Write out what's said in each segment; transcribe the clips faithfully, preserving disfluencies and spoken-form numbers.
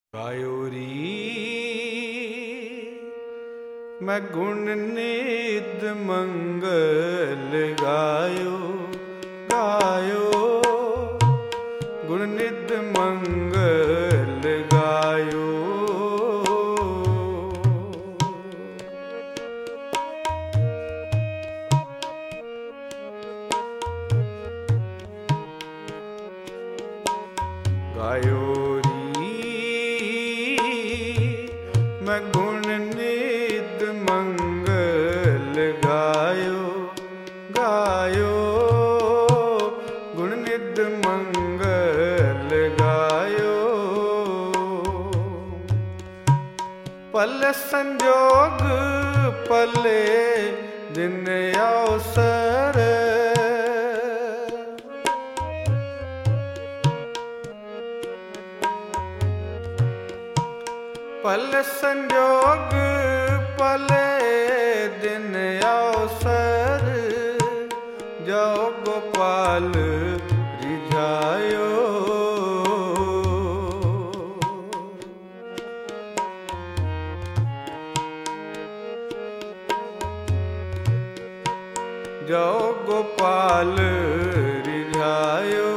ਗਾਇਓ ਰੀ ਮੈਂ ਗੁਣ ਨਿਤ ਮੰਗਲ ਗਾਇਓ ਗਾਇਓ ਗੁਣ ਨਿਤ ਮੰਗਲ ਗਾਇਓ ਗਾਇਓ ਮੈਂ ਗੁਣ ਨਿਤ ਮੰਗਲ ਗਾਇਓ ਗਾਇਓ ਗੁਣ ਨਿਤ ਮੰਗਲ ਗਾਇਓ ਪਲ ਸੰਜੋਗ ਪਲੇ ਦਿਨ ਅਵਸਰ ਪਲ ਸੰਜੋਗ ਪਲੇ ਦਿਨ ਅਵਸਰ ਜੋ ਗੋਪਾਲ ਰਿਝਾਇਓ ਜੋ ਗੋਪਾਲ ਰਿਝਾਇਓ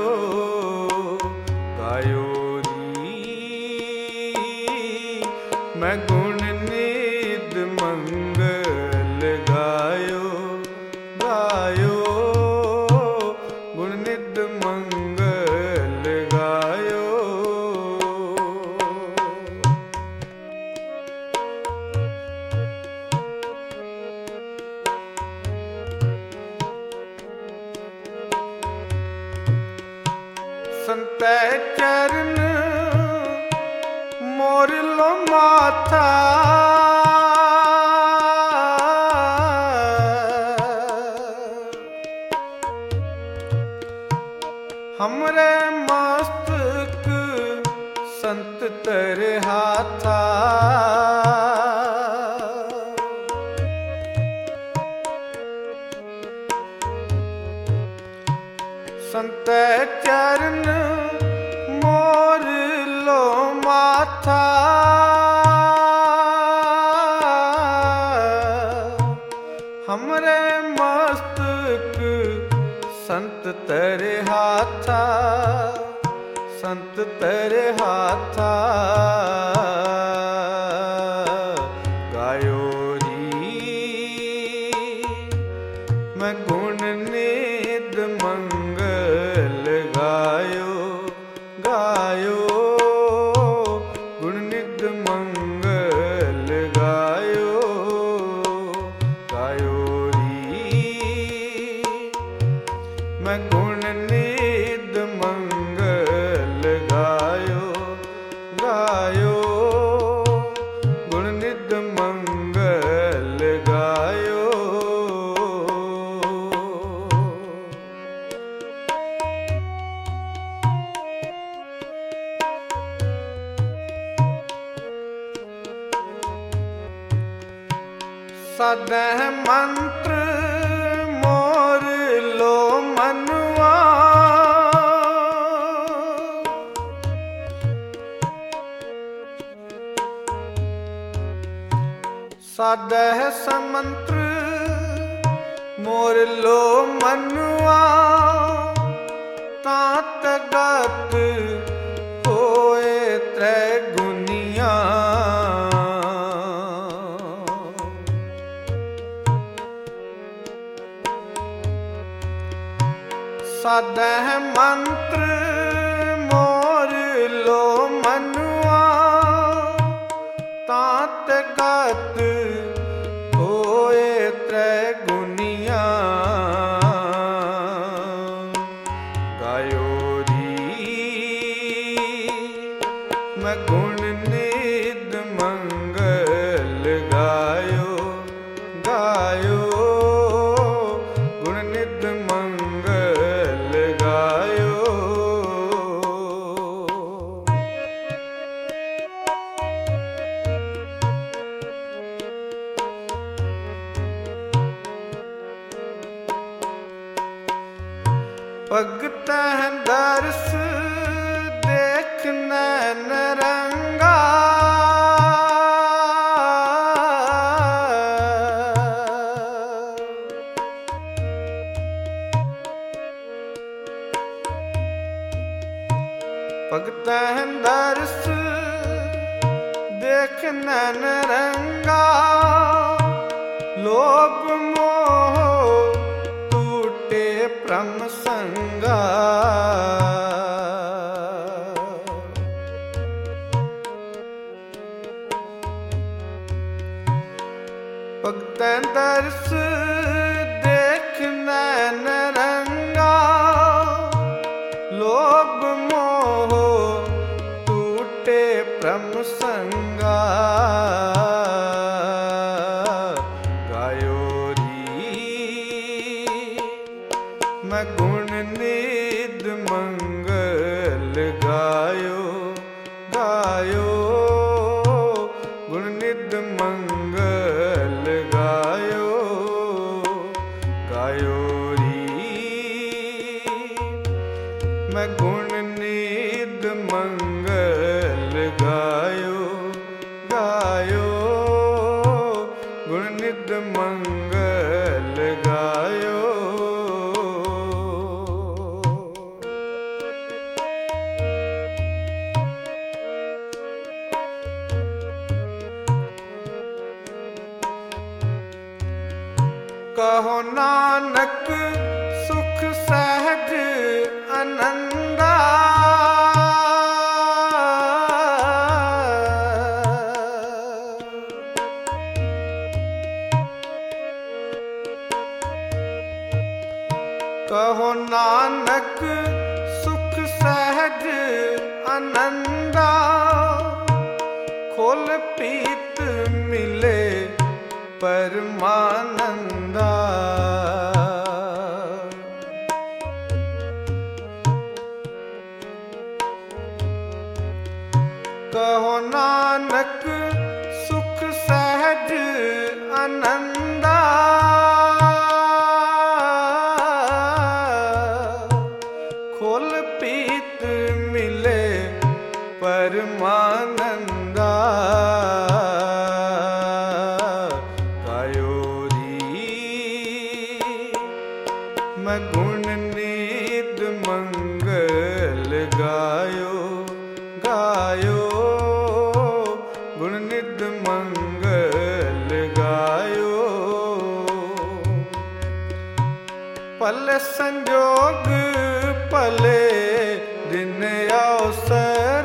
ਗਾਇਓ ਮੈਂ ਗੁਣ ਨਿਤ ਮੰਗਲ ਗਾਇਓ ਗਾਇਓ ਗੁਣ ਨਿਤ ਮੰਗਲ ਗਾਇਓ ਸੰਤੈ ਚਰਨ मोर लो माथा हमरे मस्तक संत तेरे हाथा संत चरण मोर लो माथा हमरे मस्तक संत तेरे हाथा संत तेरे हाथा गायो री मैं गुण नित मंगल गायो गायो गुण नित मंगल गायो गायो री मैं गुण नित मंगल गायो गायो गुण नित मंगल गायो सदैह मंत्र मोर लो मनुआ सदैह समंत्र मोर लो मनुआ तात गत होए त्रैगुनिया सदैह मंत्र मोर लो मनुआ तात गत होए त्रैगुनिया गायो री मैं गुण नित मंगल गायो गायो गुण नित मंगल गायो भगत दर्श देख नैन रंगा ਤੈਂ ਦਰਸ ਦੇਖ ਨੈਣ ਰੰਗਾ, ਲੋਭ ਮੋਹ ਟੂਟੇ ਭ੍ਰਮ ਸੰਗਾ। ਭਗਤੈਂ ਦਰਸ ਦੇਖ ਨੈਣ ਰੰਗਾ, ਲੋਭ ਮੋਹ ਟੂਟੇ ਭ੍ਰਮ ਸੰਗਾ। ਗਾਇਓ ਰੀ ਮੈਂ ਗੁਣ ਨਿਧ ਮੰਗਲ ਗਾਇਓ, ਗਾਇਓ ਗੁਣ ਨਿਧ ਮੰਗਲ ਗਾਇਓ, ਗਾਇਓ ਰੀ ਮੈਂ ਗੁਣ ਨਿਧ ਮੰਗਲ ਗਾਇਓ, ਗਾਇਓ ਗੁਣ ਨਿਧ ਮੰਗਲ ਗਾਇਓ। ਕਹੋ ਨਾਨਕ ਸੁਖ ਸਹਿਜ ਆਨੰਦਾ, ਕਹੋ ਨਾਨਕ ਸੁਖ ਸਹਿਜ ਆਨੰਦਾ। ਖੋਲ ਪੀਤ ਮਿਲੇ ਪਰਮਾਨੰਦਾ, ਕਹੋ ਨਾਨਕ ਸੁਖ ਸਹਿਜ ਆਨੰਦਾ। ਖੋਲ ਪੀਤ ਮਿਲੇ ਪਰਮਾਨੰਦਾ। ਗਾਇਓ ਰੀ ਮੈਂ ਗੁਣ ਨਿਧ ਮੰਗਲ ਗਾਇਓ, ਗਾਇਓ ਗੁਣ ਨਿਧ ਮੰਗਲ ਗਾਇਓ। ਭਲੇ ਸੰਜੋਗ ਭਲੇ ਦਿਨ ਅਵਸਰ,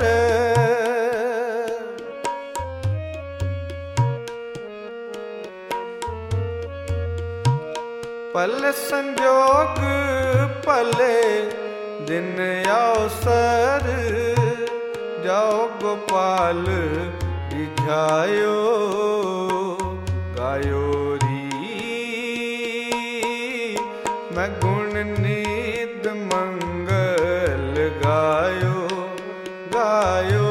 ਭਲੇ ਸੰਜੋਗ ਭਲੇ ਦਿਨ ਅਵਸਰ। ਜਾਓ ਗੋਪਾਲ ਰਿਝਾਇਓ, ਗਾਇਓ ਰੀ ਮੈਂ ਗੁਣ ਨਿਧ ਮੰਗਲ ਗਾਇਓ, ਗਾਇਓ